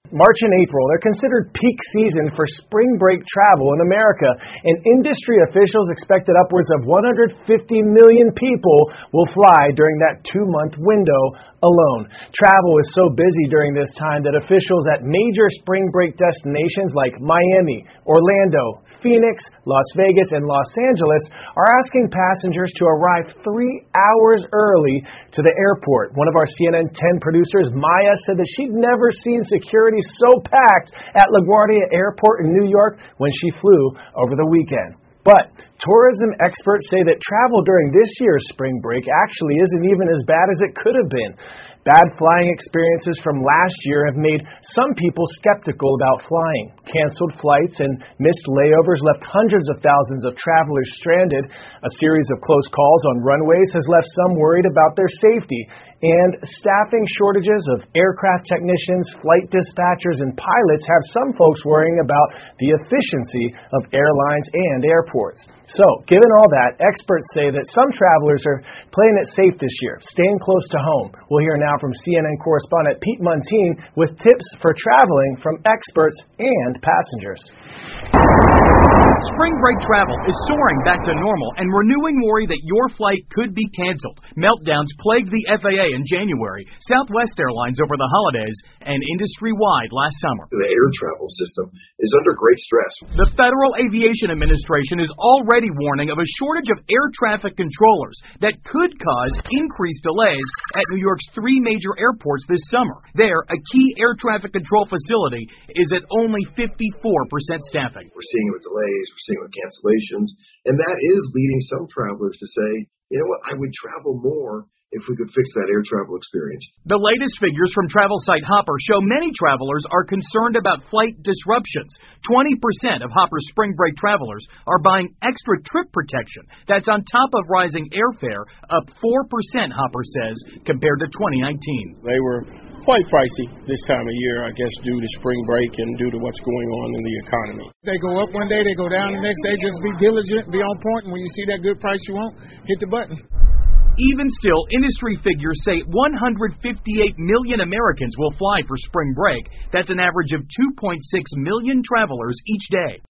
March and April, they're considered peak season for spring break travel in America, and industry officials expect that upwards of 150 million people will fly during that 2-month window alone. Travel is so busy during this time that officials at major spring break destinations like Miami, Orlando, Phoenix, Las Vegas, and Los Angeles are asking passengers to arrive 3 hours early to the airport. One of our CNN 10 producers, Maya, said that she'd never seen security so packed at LaGuardia Airport in New York when she flew over the weekend. But tourism experts say that travel during this year's spring break actually isn't even as bad as it could have been. Bad flying experiences from last year have made some people skeptical about flying. Canceled flights and missed layovers left hundreds of thousands of travelers stranded. A series of close calls on runways has left some worried about their safety. And staffing shortages of aircraft technicians, flight dispatchers, and pilots have some folks worrying about the efficiency of airlines and airports. So, given all that, experts say that some travelers are playing it safe this year, staying close to home. We'll hear now from CNN correspondent Pete Muntean with tips for traveling from experts and passengers. Spring break travel is soaring back to normal and renewing worry that your flight could be canceled. Meltdowns plagued the FAA in January, Southwest Airlines over the holidays, and industry-wide last summer. The air travel system is under great stress. The Federal Aviation Administration is already warning of a shortage of air traffic controllers that could cause increased delays at New York's 3 major airports this summer. There, a key air traffic control facility is at only 54% staffing. We're seeing it with delays, we're seeing it with cancellations, and that is leading some travelers to say, you know what, I would travel more if we could fix that air travel experience. The latest figures from travel site Hopper show many travelers are concerned about flight disruptions. 20% of Hopper's spring break travelers are buying extra trip protection. That's on top of rising airfare, up 4%, Hopper says, compared to 2019. They were quite pricey this time of year, I guess, due to spring break and due to what's going on in the economy. They go up one day, they go down the next day. Just be diligent, be on point, and when you see that good price you want, hit the button. Even still, industry figures say 158 million Americans will fly for spring break. That's an average of 2.6 million travelers each day.